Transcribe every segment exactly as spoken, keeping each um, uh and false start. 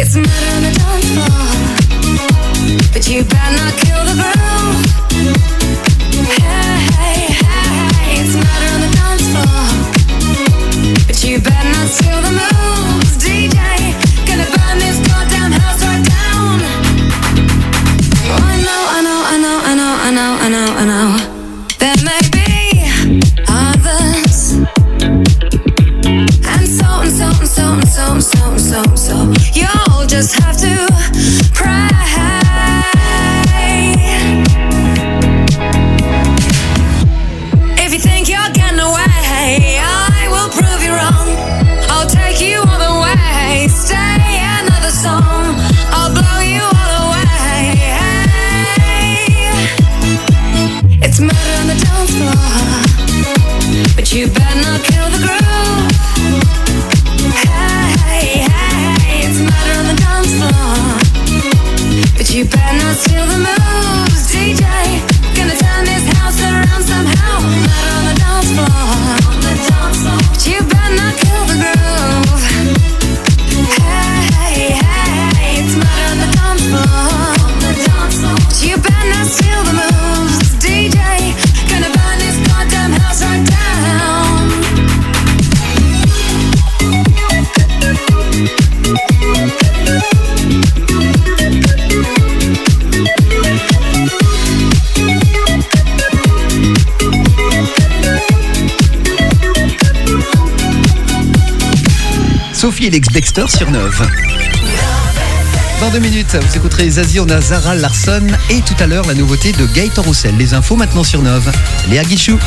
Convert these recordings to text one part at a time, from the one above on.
It's murder on the dance floor, but you better not kill the groove. Hey, hey, hey, it's murder on the dance floor, but you better not steal the moves. D J, gonna burn this goddamn house right down. Oh, I know, I know, I know, I know, I know, I know, I know. There may be others, and so and so and so and so and so and so and so. You'll just have to pray. If you think you're getting away, I will prove you wrong. I'll take you all the way. Stay another song. I'll blow you all away. It's murder on the dance floor, but you better not kill the groove. Hey, hey, it's murder on the dance floor, but you better not steal the moves. D J, gonna turn this house around somehow. Murder on the dance floor, on the dance floor, but you better not kill the groove. Hey, hey, it's murder on the dance floor, on the dance floor, but you better not steal the moves. D J, gonna burn this goddamn house right down. Sophie et l'ex-Dexter sur Neuve. Dans deux minutes, vous écouterez Zazie, on a Zara Larsson et tout à l'heure la nouveauté de Gaëtan Roussel. Les infos maintenant sur Neuve. Léa Guichou.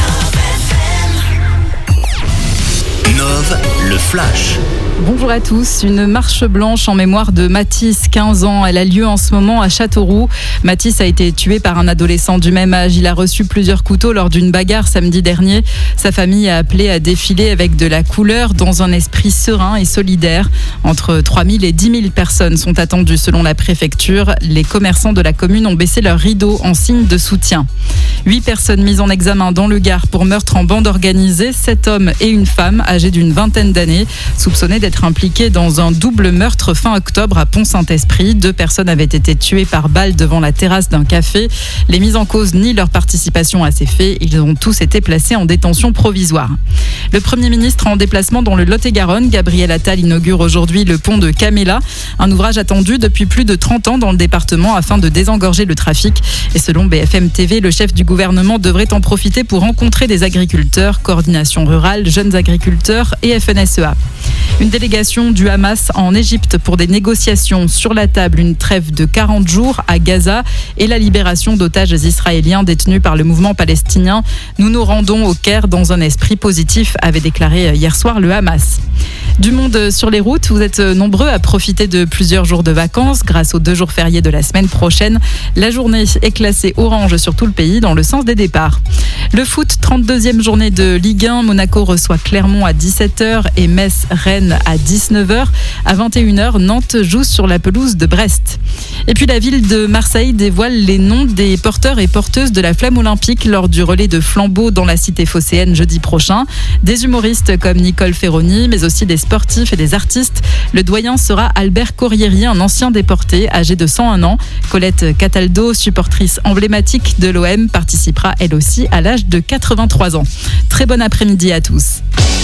Neuve, le flash. Bonjour à tous. Une marche blanche en mémoire de Mathis, quinze ans. Elle a lieu en ce moment à Châteauroux. Mathis a été tué par un adolescent du même âge. Il a reçu plusieurs couteaux lors d'une bagarre samedi dernier. Sa famille a appelé à défiler avec de la couleur dans un esprit serein et solidaire. Entre trois mille et dix mille personnes sont attendues selon la préfecture. Les commerçants de la commune ont baissé leurs rideaux en signe de soutien. Huit personnes mises en examen dans le Gard pour meurtre en bande organisée. Sept hommes et une femme âgés d'une vingtaine d'années, soupçonnés d'être impliqués dans un double meurtre fin octobre à Pont-Saint-Esprit. Deux personnes avaient été tuées par balle devant la terrasse d'un café. Les mises en cause nient leur participation à ces faits. Ils ont tous été placés en détention provisoire. Le Premier ministre en déplacement dans le Lot-et-Garonne, Gabriel Attal, inaugure aujourd'hui le pont de Caméla, un ouvrage attendu depuis plus de trente ans dans le département afin de désengorger le trafic. Et selon B F M T V, le chef du gouvernement devrait en profiter pour rencontrer des agriculteurs, coordination rurale, jeunes agriculteurs et F N S E A. Une délégation du Hamas en Égypte pour des négociations. Sur la table, une trêve de quarante jours à Gaza et la libération d'otages israéliens détenus par le mouvement palestinien. Nous nous rendons au Caire dans un esprit positif, avait déclaré hier soir le Hamas. Du monde sur les routes, vous êtes nombreux à profiter de plusieurs jours de vacances grâce aux deux jours fériés de la semaine prochaine. La journée est classée orange sur tout le pays dans le sens des départs. Le foot, trente-deuxième journée de Ligue un. Monaco reçoit Clermont à dix-sept heures et Metz-Rennes à dix-neuf heures. À vingt et une heures, Nantes joue sur la pelouse de Brest. Et puis la ville de Marseille dévoile les noms des porteurs et porteuses de la flamme olympique lors du relais de flambeau dans la cité phocéenne jeudi prochain. Des humoristes comme Nicole Ferroni, mais aussi des sportifs et des artistes. Le doyen sera Albert Corrieri, un ancien déporté âgé de cent un ans. Colette Cataldo, supportrice emblématique de l'O M, participera elle aussi à l'âge de quatre-vingt-trois ans. Très bon après-midi à tous.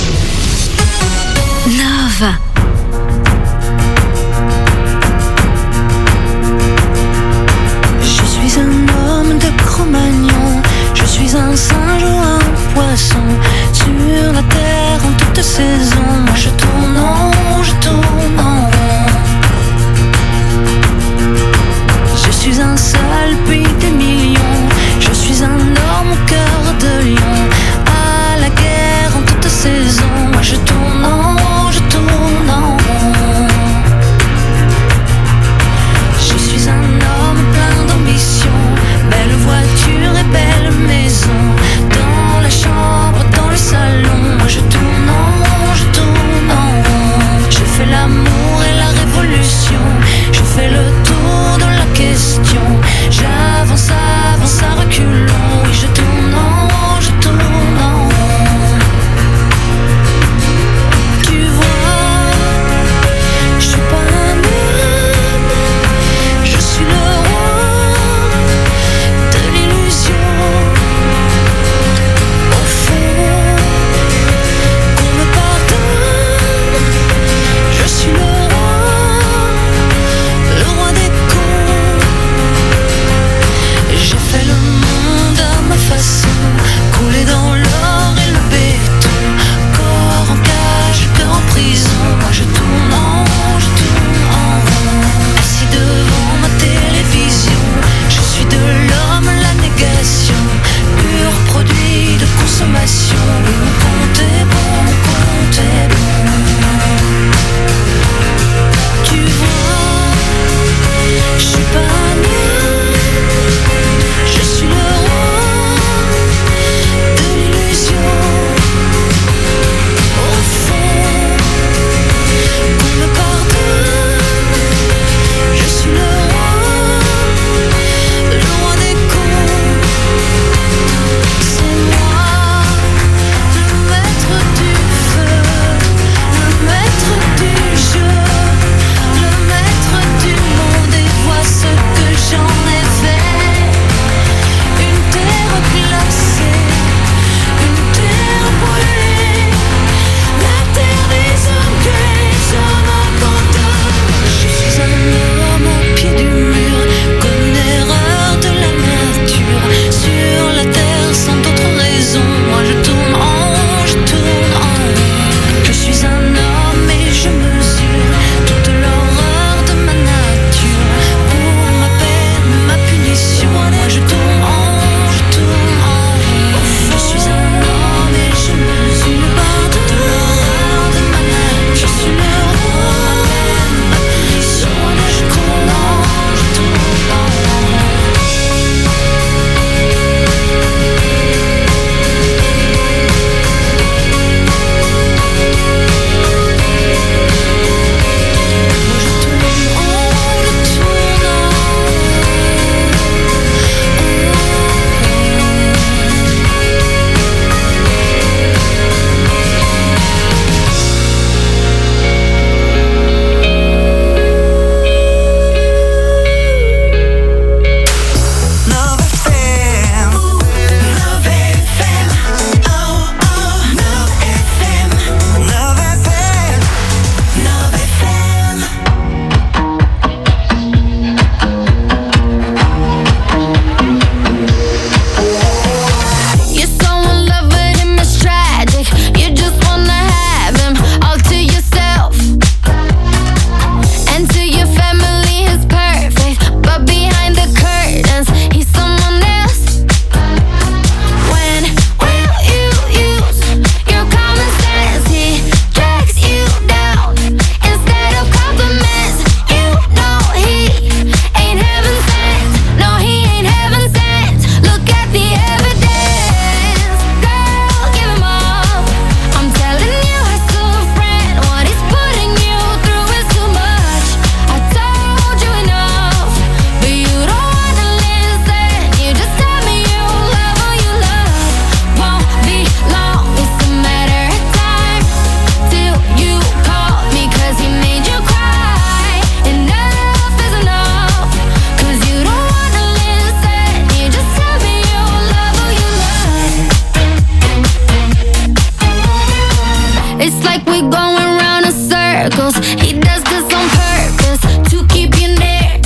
Neuve. Je suis un homme de Cro-Magnon, je suis un singe ou un poisson sur la terre en toute saison. Moi je tourne en rond, je tourne en rond. Je suis un seul pays des millions, je suis un homme au cœur de lion. À la guerre en toute saison, moi je tourne en rond, je tourne en rond. knows he does this on purpose to keep you near.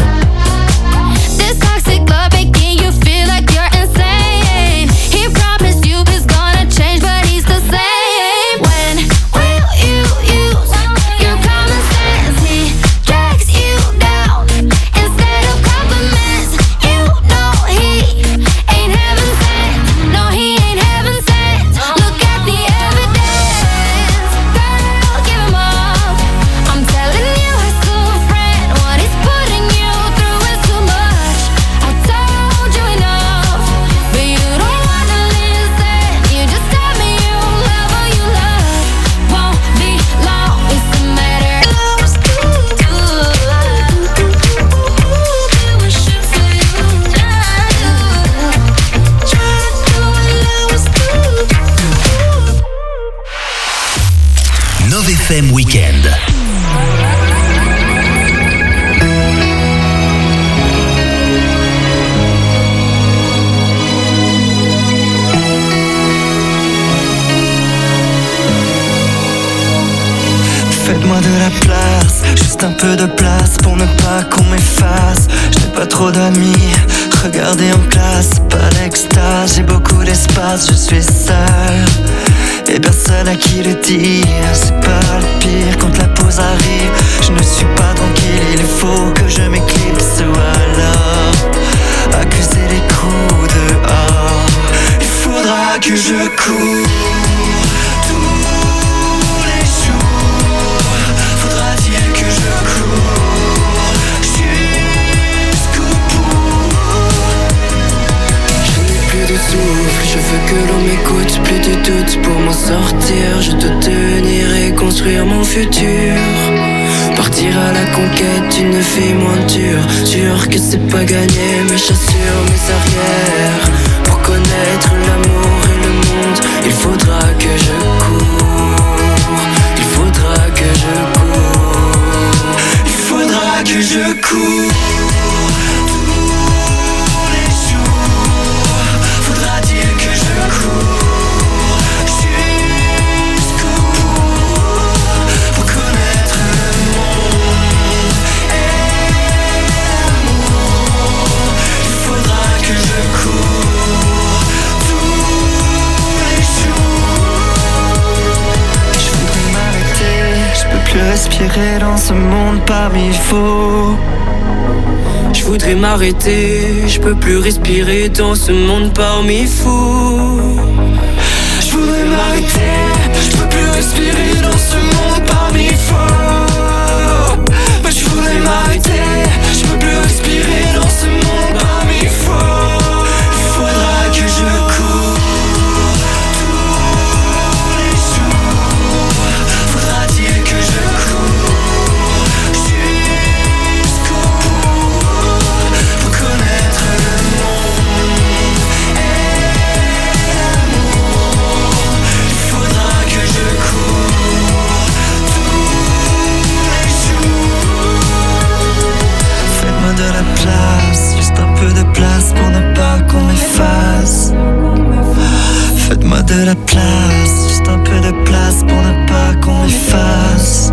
This toxic love making you feel like you're insane. He promised you he's gonna change, but he's the same. When will you use your common sense? He drags you down instead of compliments. You know he ain't heaven sent. No, he ain't heaven sent. Look at the evidence. Girl, give him up. I'm telling you, his true friend, what he's putting you through is too much. I told you enough, but you don't wanna listen. You just tell me you love or you love. Won't be long, it's a matter of do a shit for you. Try to do what love do. Nove F M Weekend. Faites-moi de la place, juste un peu de place pour ne pas qu'on m'efface. Je n'ai pas trop d'amis, regardez en classe, pas l'extase. J'ai beaucoup d'espace, je suis seul et personne à qui le dire. C'est pas le pire quand la pause arrive. Je ne suis pas tranquille, il faut que je m'éclipse ou alors accuser les coups dehors. Il faudra que je cours tous les jours. Faudra-t-il que je cours jusqu'au bout? Je n'ai plus de souffle, je veux que l'on m'écoute. Plus de doute pour m'en sortir. Je dois tenir et construire mon futur. Partir à la conquête d'une vie moins dure. Sûr que c'est pas gagné, mais j'assure mes arrières. Pour connaître l'amour et le monde, il faudra que je cours. Il faudra que je cours. Il faudra que je cours tous les jours. Faudra-t-il que je cours jusqu'au bout pour connaître le monde et l'amour? Il faudra que je cours tous les jours. Je voudrais m'arrêter, je peux plus respirer dans ce monde parmi faux. Je voudrais m'arrêter, je peux plus respirer dans ce monde parmi fous. Je voudrais m'arrêter, je peux plus respirer dans ce monde parmi faux. Mais je voudrais m'arrêter, je peux plus respirer dans ce monde parmi faux. Il faudra que je cours tous les jours. Faudra-t-il que je cours jusqu'au bout pour connaître le monde et l'amour? Il faudra que je cours tous les jours. Faites-moi de la place, juste un peu de place pour ne pas qu'on m'efface. Faites-moi de la place, juste un peu de place pour ne pas qu'on m'efface.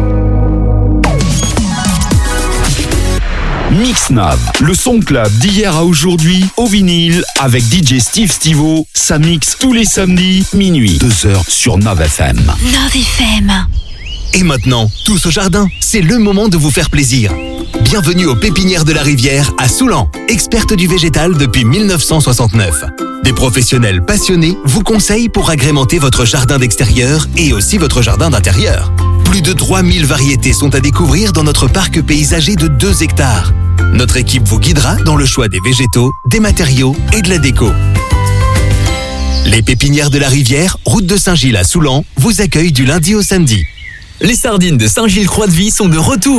Mixnav, le son club d'hier à aujourd'hui au vinyle avec D J Steve Stivo. Ça mixe tous les samedis, minuit, deux heures sur Nove F M. Nove F M. Et maintenant, tous au jardin, c'est le moment de vous faire plaisir. Bienvenue aux Pépinières de la Rivière à Soulan, experte du végétal depuis mille neuf cent soixante-neuf. Des professionnels passionnés vous conseillent pour agrémenter votre jardin d'extérieur et aussi votre jardin d'intérieur. Plus de trois mille variétés sont à découvrir dans notre parc paysager de deux hectares. Notre équipe vous guidera dans le choix des végétaux, des matériaux et de la déco. Les Pépinières de la Rivière, route de Saint-Gilles à Soulan, vous accueillent du lundi au samedi. Les sardines de Saint-Gilles-Croix-de-Vie sont de retour.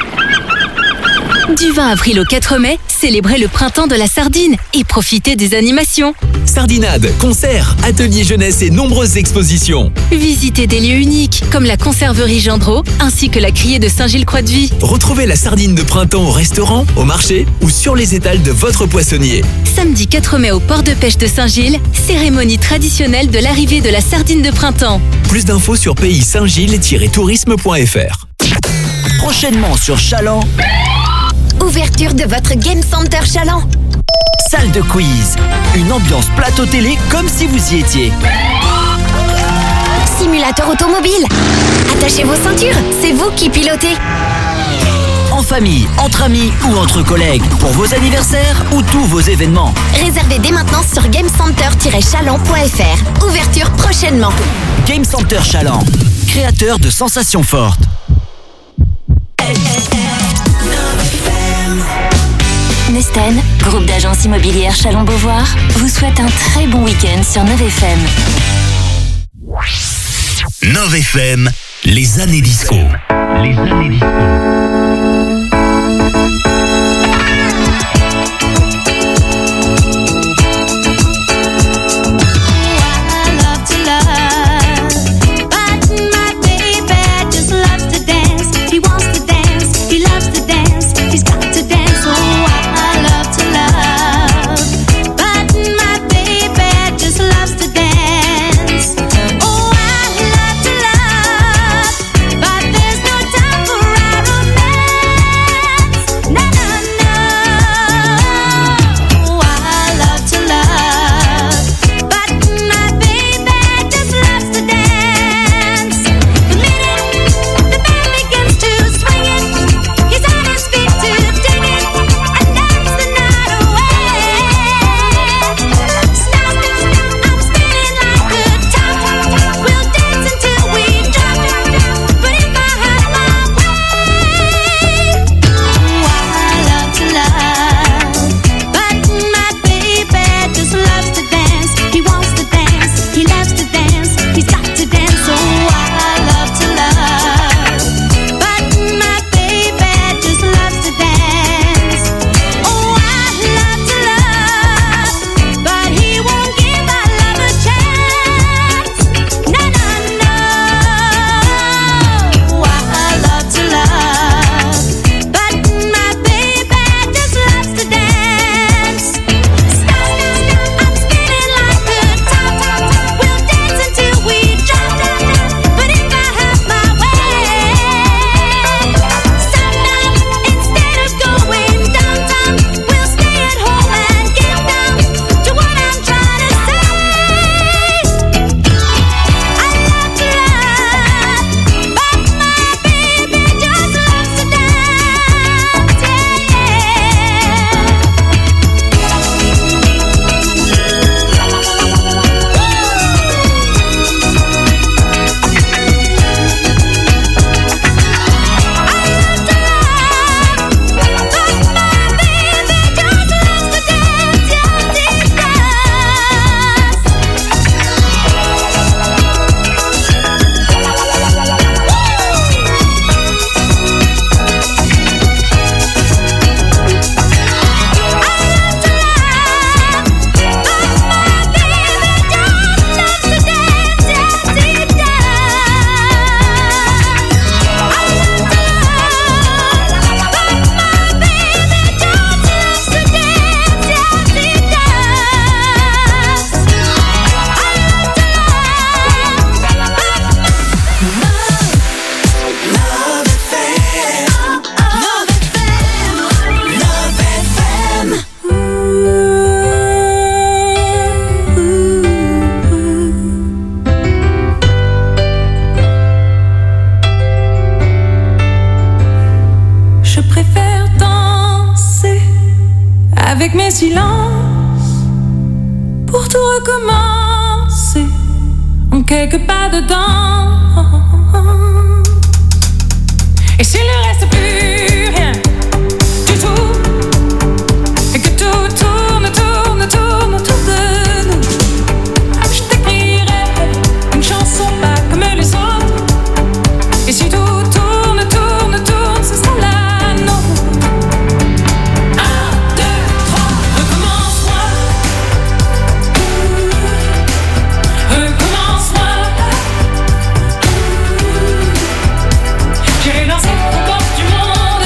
Du vingt avril au quatre mai, célébrez le printemps de la sardine et profitez des animations. Sardinade, concerts, ateliers jeunesse et nombreuses expositions. Visitez des lieux uniques comme la conserverie Gendreau ainsi que la criée de Saint-Gilles-Croix-de-Vie. Retrouvez la sardine de printemps au restaurant, au marché ou sur les étals de votre poissonnier. Samedi quatre mai au port de pêche de Saint-Gilles, cérémonie traditionnelle de l'arrivée de la sardine de printemps. Plus d'infos sur pays saint gilles tiret tourisme point f r. prochainement sur Chaland. Ouverture de votre Game Center Chaland. Salle de quiz. Une ambiance plateau télé comme si vous y étiez. Simulateur automobile. Attachez vos ceintures, c'est vous qui pilotez. En famille, entre amis ou entre collègues, pour vos anniversaires ou tous vos événements. Réservez dès maintenant sur gamecenter tiret chaland point f r. Ouverture prochainement. Game Center Chaland, créateur de sensations fortes. Nesten, groupe d'agences immobilières Chalon-Beauvoir, vous souhaite un très bon week-end sur neuf F M. neuf F M, les années disco. Les années disco. J'irai danser aux portes du monde.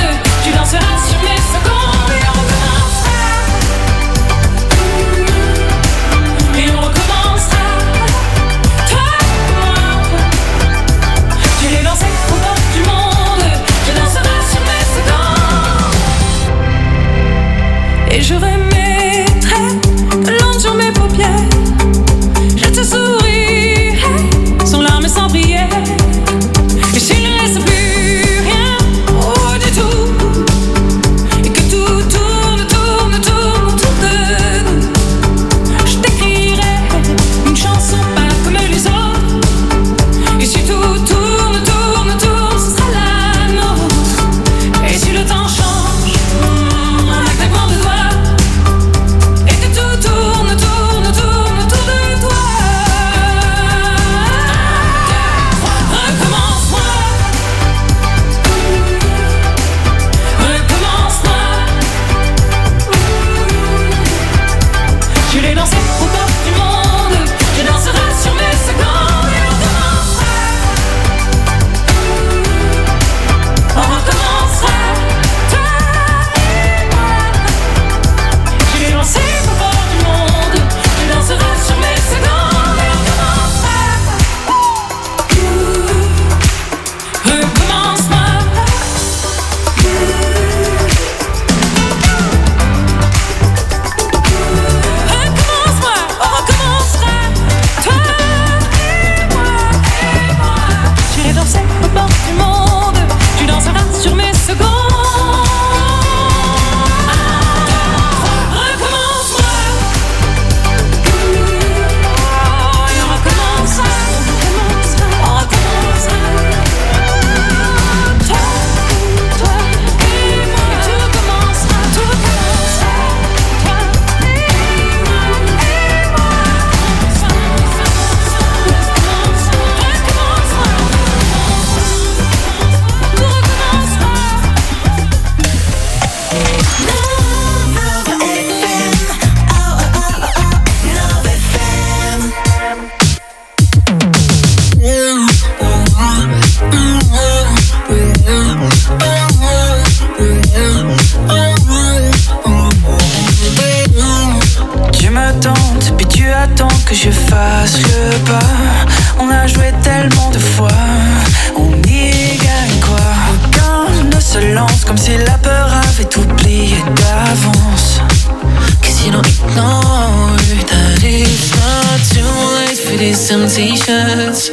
comme si la peur avait oublié d'avance. Que sinon ignore that it's not too late for these temptations.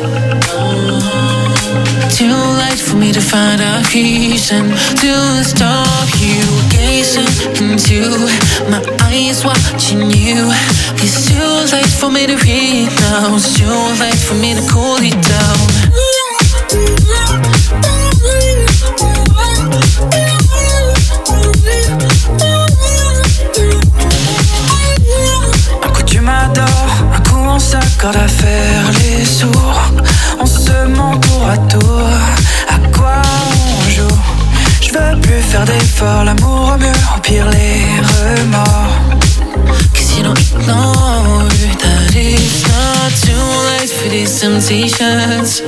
Too late for me to find a reason to stop you gazing into my eyes, watching you. It's too late for me to read now. It's too late for me to cool it down. Un coup tu m'adores, un coup on s'accorde à faire les sourds. On se ment tour à tour, à quoi on joue? Je veux plus faire d'efforts, l'amour au mieux, au pire les remords. Que sinon ignore that it's not too late for these temptations.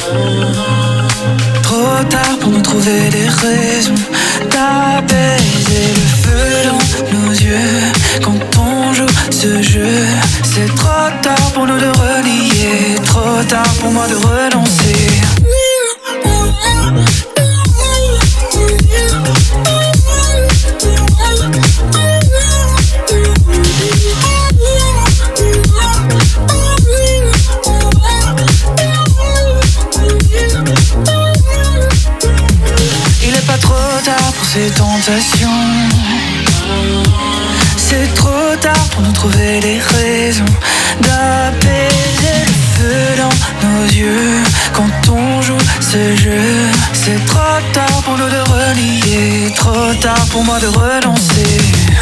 Trop tard pour nous trouver des raisons d'apaiser le feu dans nos yeux. Quand on joue ce jeu, c'est trop tard pour nous de renier, trop tard pour moi de renoncer. Il est pas trop tard pour ces tentations. C'est trop tard pour nous trouver des raisons d'apaiser le feu dans nos yeux. Quand on joue ce jeu, c'est trop tard pour nous de renier, trop tard pour moi de renoncer.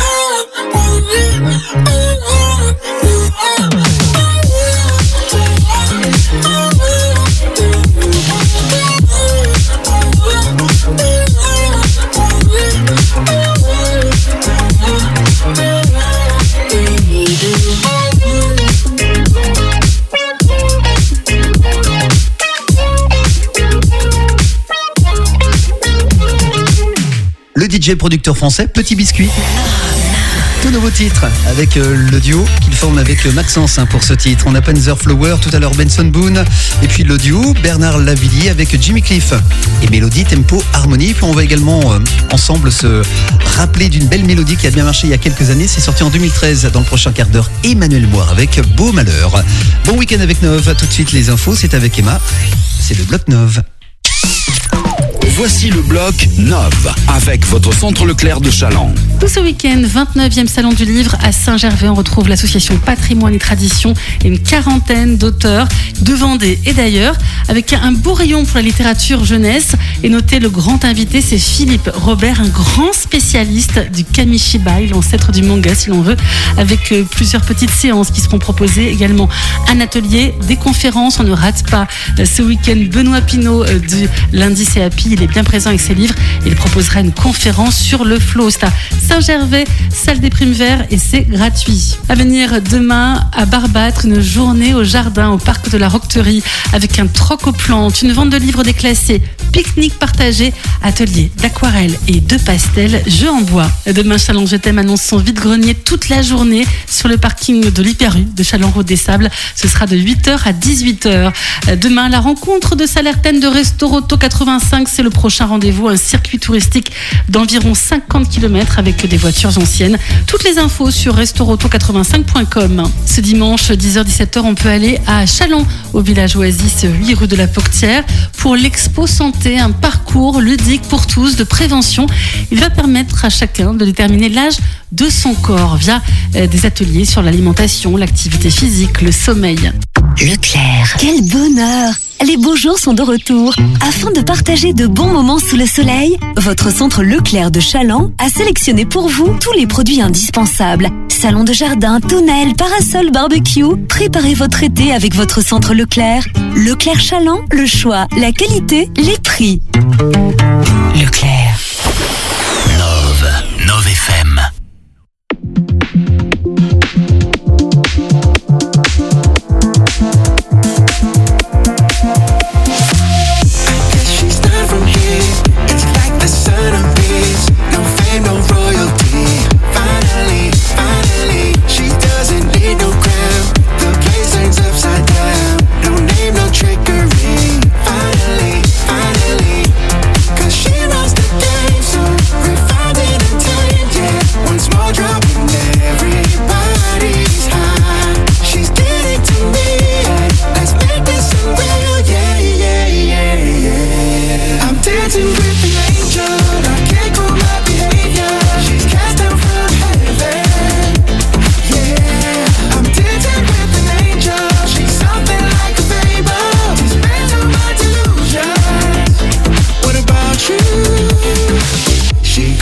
Le D J producteur français Petit Biscuit. Tout nouveau titre avec euh, le duo qu'il forme avec Maxence hein, pour ce titre. On a Panzer Flower, tout à l'heure Benson Boone. Et puis le duo Bernard Lavillier avec Jimmy Cliff. Et mélodie, tempo, harmonie. Puis on va également euh, ensemble se rappeler d'une belle mélodie qui a bien marché il y a quelques années. C'est sorti en deux mille treize. Dans le prochain quart d'heure, Emmanuel Moire avec Beau Malheur. Bon week-end avec Nov. Tout de suite les infos, c'est avec Emma. C'est le bloc Nov. Voici le bloc Nov avec votre centre Leclerc de Chaland. Tout ce week-end, vingt-neuvième salon du livre à Saint-Gervais. On retrouve l'association Patrimoine et Tradition et une quarantaine d'auteurs de Vendée et d'ailleurs, avec un beau rayon pour la littérature jeunesse. Et notez, le grand invité, c'est Philippe Robert, un grand spécialiste du Kamishibai, l'ancêtre du manga si l'on veut, avec plusieurs petites séances qui seront proposées. Également un atelier, des conférences. On ne rate pas ce week-end Benoît Pinault du Lundi c'est Happy. Il est bien présent avec ses livres. Il proposera une conférence sur le flow. C'est à Saint-Gervais, salle des Primes Verts et c'est gratuit. À venir demain à Barbâtre, une journée au jardin, au parc de la Roqueterie avec un troc aux plantes, une vente de livres déclassés, pique-nique partagé, atelier d'aquarelle et de pastel, jeux en bois. Demain, Challenge Je t'aime annonce son vide-grenier toute la journée sur le parking de l'Hyper U de Châlons-Route des Sables. Ce sera de huit heures à dix-huit heures. Demain, la rencontre de Salertaine de Restauroto quatre-vingt-cinq, c'est le prochain rendez-vous, un circuit touristique d'environ cinquante kilomètres avec des voitures anciennes. Toutes les infos sur restauroto quatre-vingt-cinq point com. Ce dimanche, dix heures dix-sept heures, on peut aller à Châlons, au village Oasis, huit rue de la Portière, pour l'Expo Santé, un parcours ludique pour tous de prévention. Il va permettre à chacun de déterminer l'âge de son corps via des ateliers sur l'alimentation, l'activité physique, le sommeil. Leclerc, quel bonheur! Les beaux jours sont de retour. Afin de partager de bons moments sous le soleil, votre centre Leclerc de Chaland a sélectionné pour vous tous les produits indispensables. Salon de jardin, tonnelle, parasol, barbecue. Préparez votre été avec votre centre Leclerc. Leclerc Chaland, le choix, la qualité, les prix. Leclerc. Nov, Nov F M. Trickery, finally, finally, 'cause she runs the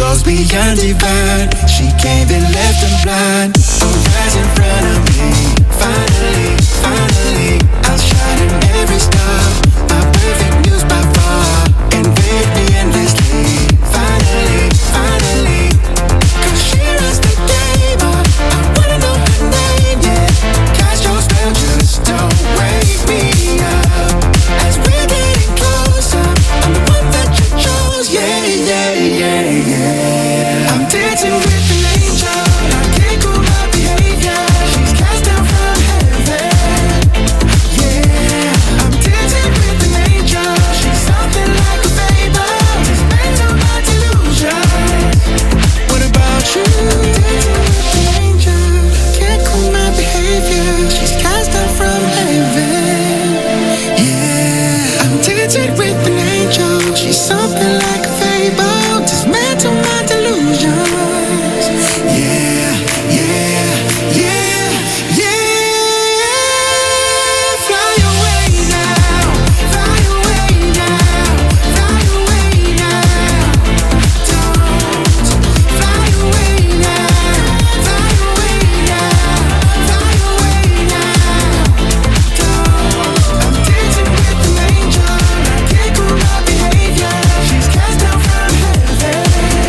goes beyond divine. She came and left them blind. Rise in front of me. Finally, finally, outshining every star. My perfect muse by far. Invade me endlessly. Finally, finally, cause she runs the game up. I wanna know her name, yeah. Cast your spell, just don't wake me up. As we're getting closer, I'm the one that you chose, yeah, yeah, yeah, yeah. I'm dancing with an angel. I can't cool my behavior. She's cast down from heaven. Yeah, I'm dancing with an angel. She's something like a fable. Just based on my delusions. What about you? Dancing with an angel. Can't cool my behavior. She's cast down from heaven. Yeah, I'm dancing with an angel. She's something like a fable. Dismantle my delusions. Yeah, yeah, yeah, yeah. Fly away now, fly away now, fly away now. Don't fly away now, fly away now, fly away now. Don't. I'm dancing with an angel. I can't cool my behavior. She's cast down from heaven.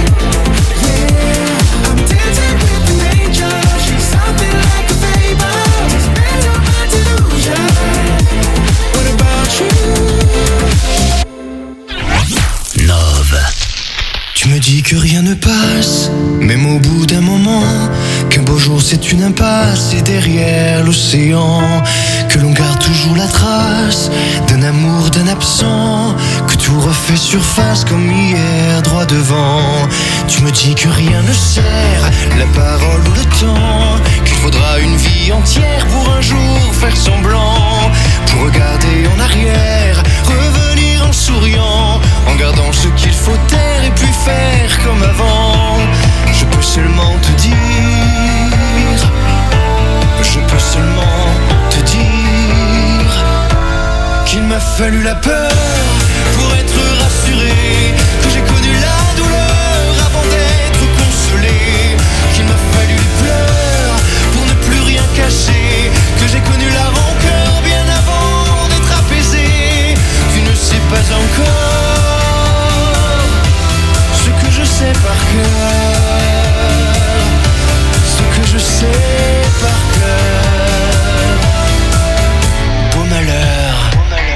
Yeah, I'm dancing with an angel. She's something like a fable. Dismantle my delusion. What about you? Nove. Tu me dis que rien ne passe, même au bout d'un moment, qu'un beau jour c'est une impasse et derrière l'océan, que l'on garde toujours la trace d'un amour, d'un absent, que tout refait surface comme hier droit devant. Tu me dis que rien ne sert, la parole ou le temps, qu'il faudra une vie entière pour un jour faire semblant, pour regarder en arrière, revenir en souriant, en gardant ce qu'il faut taire et puis faire comme avant. Je peux seulement te dire, je peux seulement te dire qu'il m'a fallu la peur pour être rassuré, que j'ai connu la douleur avant d'être consolé, qu'il m'a fallu les pleurs pour ne plus rien cacher, que j'ai connu la rancœur bien avant d'être apaisé. Tu ne sais pas encore ce que je sais par cœur, ce que je sais par cœur. Beau malheur.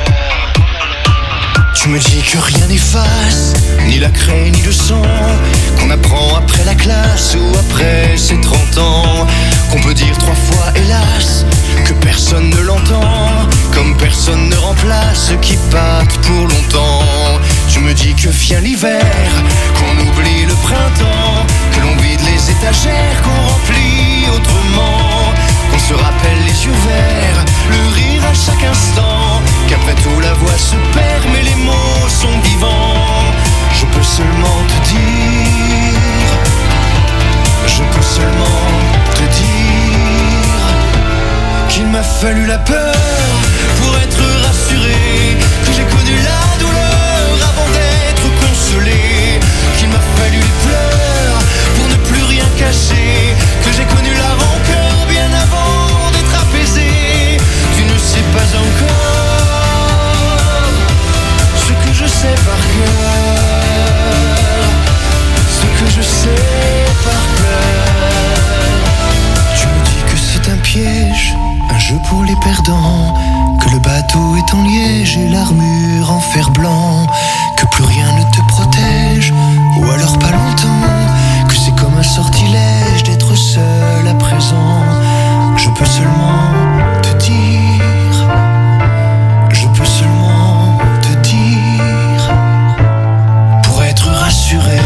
Tu me dis que rien n'efface, ni la craie ni le sang, qu'on apprend après la classe ou après ses trente ans, qu'on peut dire trois fois hélas, que personne ne l'entend, comme personne ne remplace ce qui pâte pour longtemps. Tu me dis que vient l'hiver, qu'on oublie le printemps, que l'on vide les étagères, qu'on remplit autrement, qu'on se rappelle les yeux verts, le rire à chaque instant, qu'après tout la voix se perd mais les mots sont vivants. Je peux seulement te dire, je peux seulement te dire qu'il m'a fallu la peur pour être rassuré, que j'ai connu la douleur avant d'être consolé, qu'il m'a fallu les pleurs pour ne plus rien cacher, que j'ai connu la rancœur bien avant d'être apaisé. Tu ne sais pas encore ce que je sais par cœur, ce que je sais par cœur. Tu me dis que c'est un piège, un jeu pour les perdants, que le bateau est en liège et l'armure en fer blanc, que plus rien ne te protège, ou alors pas longtemps, que c'est comme un sortilège d'être seul à présent. Je peux seulement te dire, je peux seulement te dire, pour être rassuré,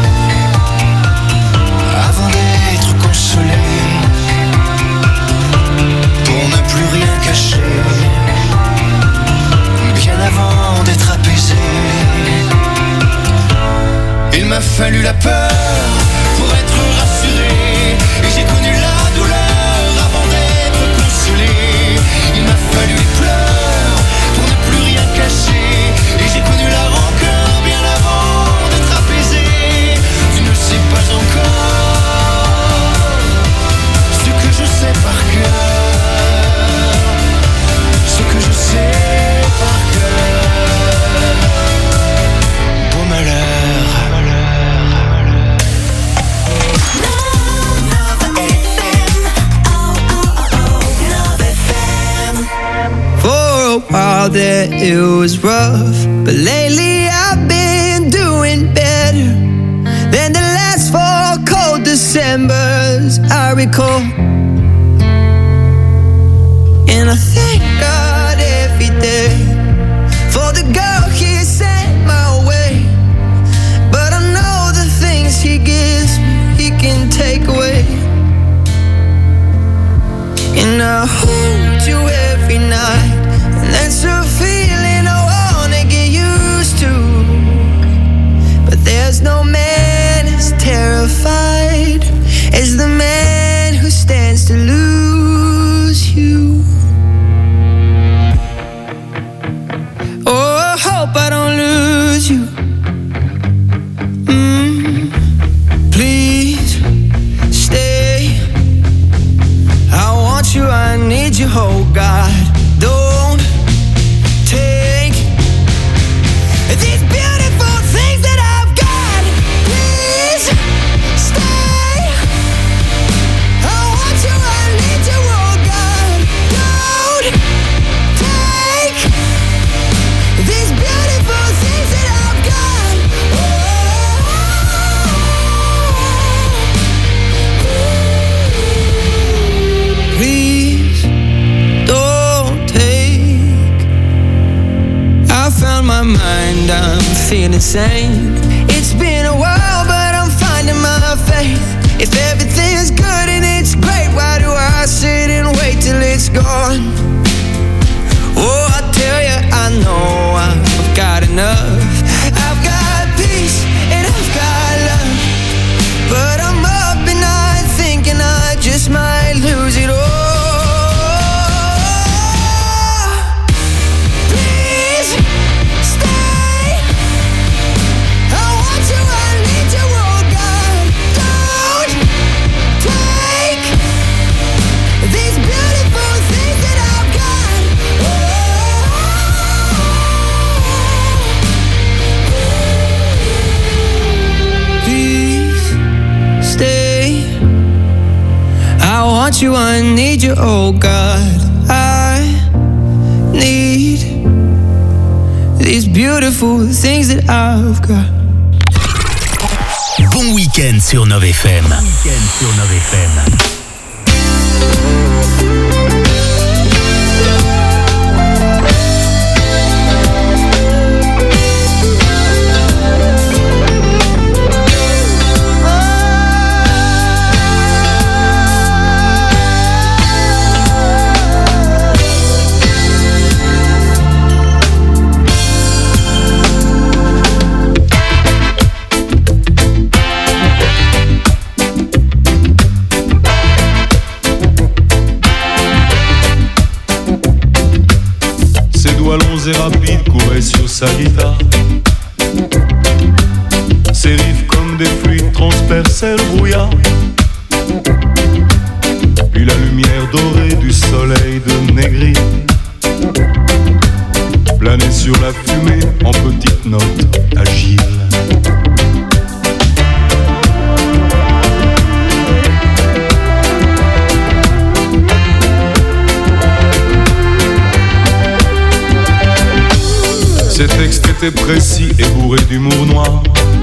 avant d'être consolé, pour ne plus rien cacher, bien avant d'être apaisé. Il m'a fallu la peur pour être rassuré, et j'ai connu la douleur avant d'être consolé. Il m'a fallu les pleurs pour ne plus rien cacher, et j'ai connu la rancœur bien avant d'être apaisé. Tu ne sais that it was rough, but lately I've been doing better than the last four cold Decembers I recall. And I thank God every day for the girl He sent my way. But I know the things He gives me, He can take away. And I hold you every night, and that's a feeling I wanna get used to. But there's no man as terrified as the man who stands to lose you. Oh, I hope I don't lose you. Mm, please stay. I want you, I need you, oh God. Don't take these beautiful things that I've got. Please stay. I want you, I need you, oh God. Don't take these beautiful things that I've got. Please don't take. I found my mind, I'm feeling sane. It's been a while, but I'm finding my faith. If everything's good and it's great, why do I sit and wait till it's gone? Oh, I tell you, I know I've got enough. I've got peace and I've got love, but I'm up at night thinking I just might lose it all. Please stay. I want you, I need you, oh God. Don't take these beautiful things that I've got. Please stay. I want you, I need you, oh God. I need these beautiful things that I've got. Bon week-end sur Nove F M. Bon week-end sur Nove F M. Et rapide courait sur sa guitare. Ses riffs comme des fluides transperçaient le brouillard. Puis la lumière dorée du soleil de Négri planait sur la fumée en petites notes agiles. Ces textes étaient précis et bourrés d'humour noir.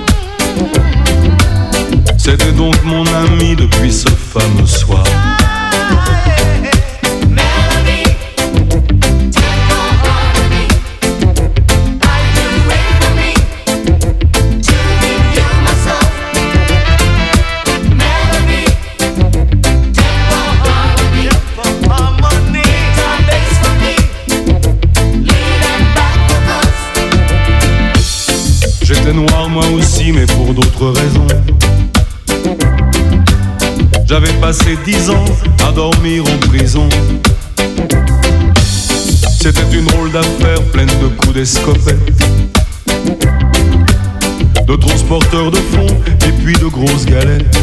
C'était donc mon ami depuis ce fameux soir. J'étais noir moi aussi, mais pour d'autres raisons. J'avais passé dix ans à dormir en prison. C'était une drôle d'affaire pleine de coups d'escopette, de transporteurs de fonds et puis de grosses galettes.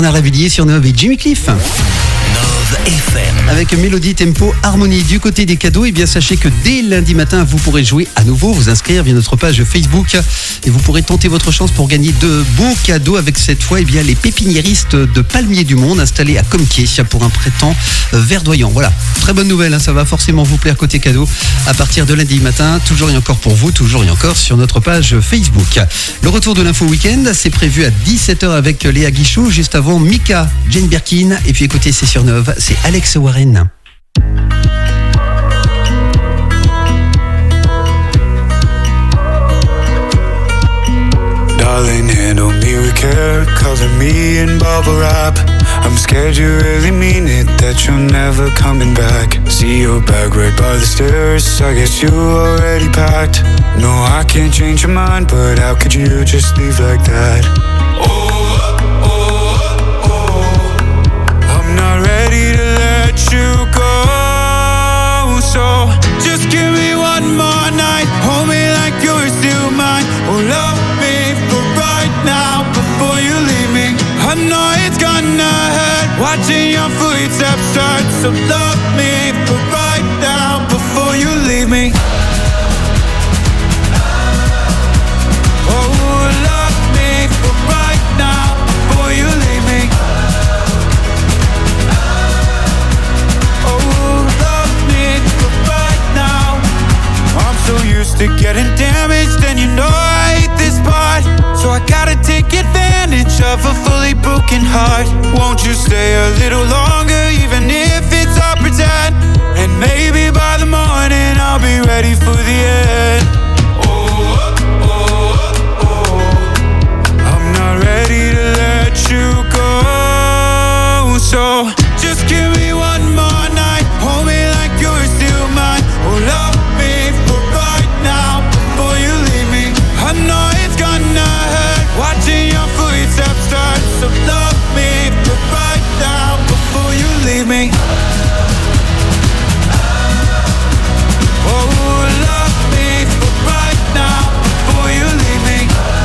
Bernard Lavillier sur Nove et Jimmy Cliff. Nove F M. Avec mélodie, tempo, harmonie. Du côté des cadeaux, eh bien sachez que dès lundi matin, vous pourrez jouer à nouveau, vous inscrire via notre page Facebook et vous pourrez tenter votre chance pour gagner de beaux cadeaux avec cette fois eh bien, les pépiniéristes de Palmiers du Monde installés à Comquier pour un printemps verdoyant. Voilà, très bonne nouvelle, hein, ça va forcément vous plaire côté cadeaux à partir de lundi matin, toujours et encore pour vous, toujours et encore sur notre page Facebook. Le retour de l'info week-end, c'est prévu à dix-sept heures avec Léa Guichot, juste avant Mika, Jane Birkin et puis écoutez, c'est sur Nove, c'est Alex Warren. Darling, handle me with care, cover me in bubble wrap. I'm scared you really mean it, that you're never coming back. See your bag right by the stairs, I guess you already packed. No, I can't change your mind, but how could you just leave like that? Oh, oh, oh, I'm not ready to let you go. So just give me one more night, hold me like you're still mine. Oh, love me for right now before you leave me. I know it's gonna hurt watching your footsteps start. So love me for right now before you leave me. Oh, love me for right now before you leave me. So used to getting damaged, and you know I hate this part. So I gotta take advantage of a fully broken heart. Won't you stay a little longer, even if it's all pretend? And maybe by the morning I'll be ready for the end. Oh, oh, oh, oh. I'm not ready to let you go. So just give me one more night, hold me like you're still mine. Oh, love me for now before you leave me. I know it's gonna hurt watching your footsteps start. So love me for right now before you leave me. Oh, love me for right now before you leave me.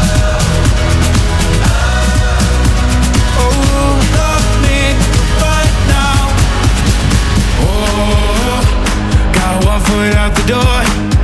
Oh, love me for right now. Oh, got one foot out the door.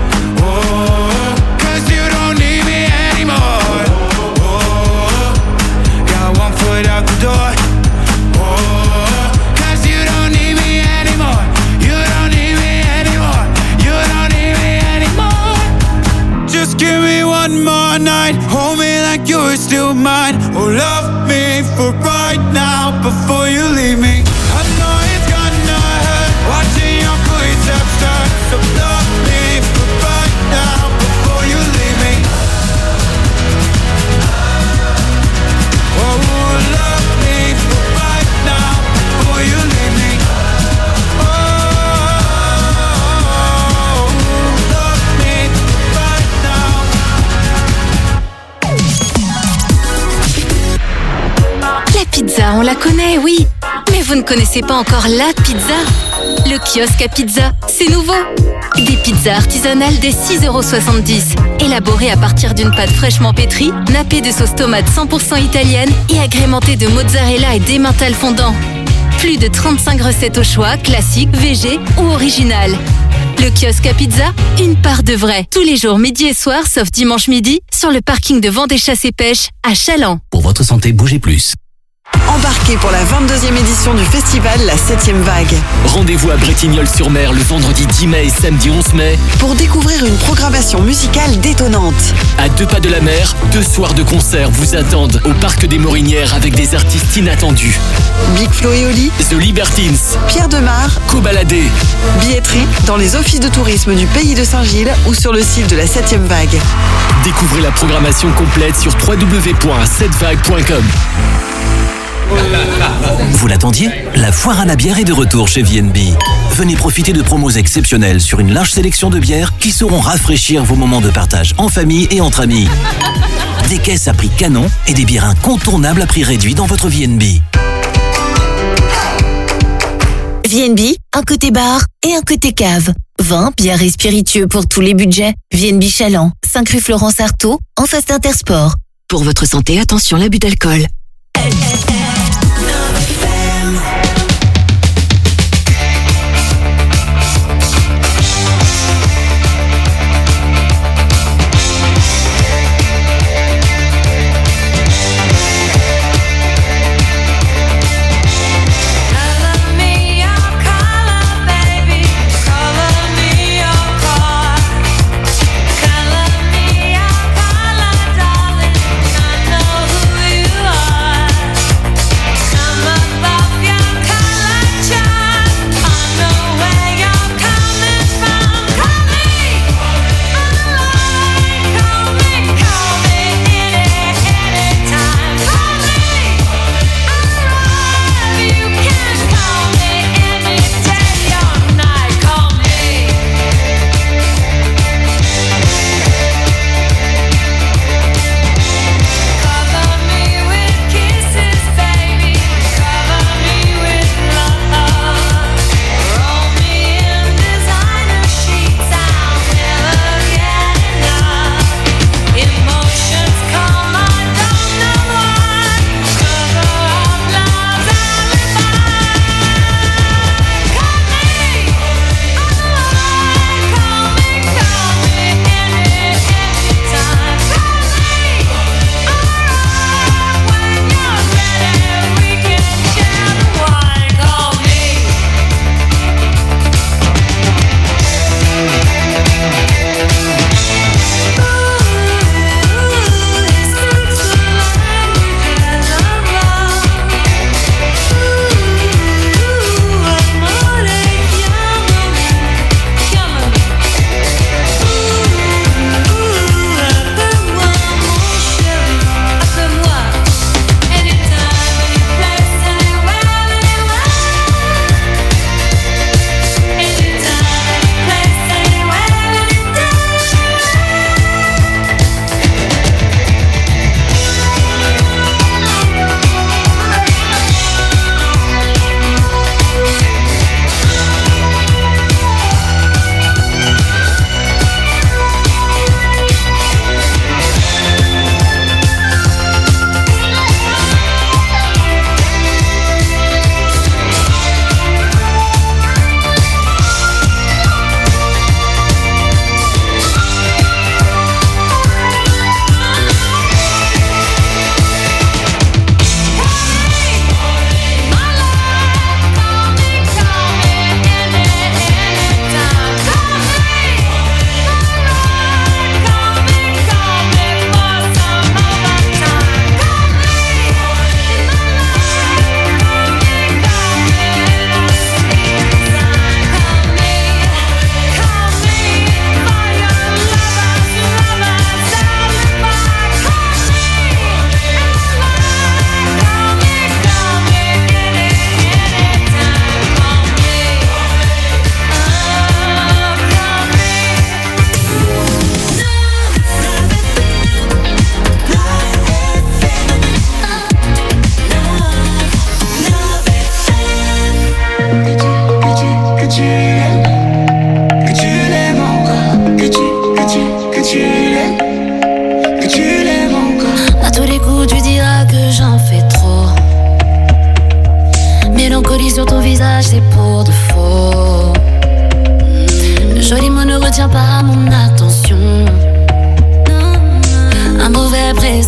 Out the door, oh, cause you don't need me anymore. You don't need me anymore. You don't need me anymore. Just give me one more night, hold me like you're still mine. Oh, love me for right now before you leave me. I know it's gonna hurt watching your footsteps start. So love me for right now before you leave me. Oh, pizza, on la connaît, oui. Mais vous ne connaissez pas encore la pizza. Le kiosque à pizza, c'est nouveau. Des pizzas artisanales dès six euros soixante-dix. Élaborées à partir d'une pâte fraîchement pétrie, nappée de sauce tomate cent pour cent italienne et agrémentée de mozzarella et d'emmental fondant. Plus de trente-cinq recettes au choix, classiques, végé ou originales. Le kiosque à pizza, une part de vrai. Tous les jours, midi et soir, sauf dimanche midi, sur le parking de Vendée Chasse et Pêche à Chaland. Pour votre santé, bougez plus. Embarquez pour la vingt-deuxième édition du festival La septième Vague. Rendez-vous à Bretignolles-sur-Mer le vendredi dix mai et samedi onze mai pour découvrir une programmation musicale détonnante. À deux pas de la mer, deux soirs de concert vous attendent au Parc des Morinières avec des artistes inattendus. Big Flo et Oli, The Libertines, Pierre Demar, Cobaladé. Billetterie dans les offices de tourisme du pays de Saint-Gilles ou sur le site de La septième Vague. Découvrez la programmation complète sur w w w point sept vague point com. Vous l'attendiez ? La foire à la bière est de retour chez V N B. Venez profiter de promos exceptionnelles sur une large sélection de bières qui sauront rafraîchir vos moments de partage en famille et entre amis. Des caisses à prix canon et des bières incontournables à prix réduit dans votre V N B. V N B, un côté bar et un côté cave. Vin, bière et spiritueux pour tous les budgets. V N B Chaland, cinq rue Florence Artaud, en face d'Intersport. Pour votre santé, attention l'abus d'alcool.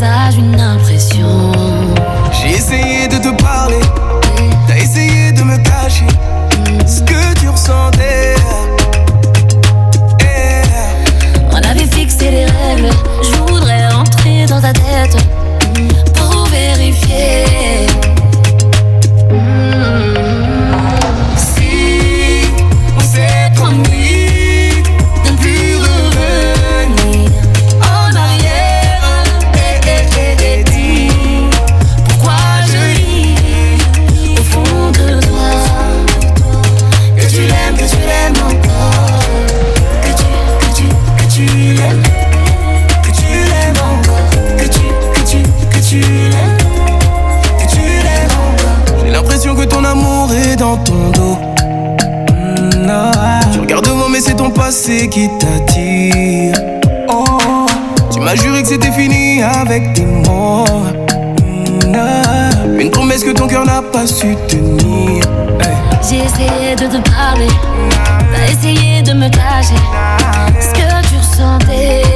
visage une impression. J'ai essayé de te parler, t'as essayé de me cacher ce que tu ressentais. On avait fixé les règles, je voudrais entrer dans ta tête pour vérifier. Si on s'est promis de ne plus revenir en arrière, et, et, et, et dis pourquoi je lis au fond de toi que tu l'aimes, que tu l'aimes encore, que tu, que tu, que tu l'aimes, que tu l'aimes encore, que tu, que tu, que tu l'aimes, que tu l'aimes encore. J'ai l'impression que ton amour est dans ton dos. Mm, ah. Tu regardes moi mais c'est ton passé qui t'attire. Oh, tu m'as juré que c'était fini avec tes mots. Mm, ah. Une promesse que ton cœur n'a pas su tenir. Hey. J'ai essayé de te parler, t'as essayé de me cacher ce que tu ressentais.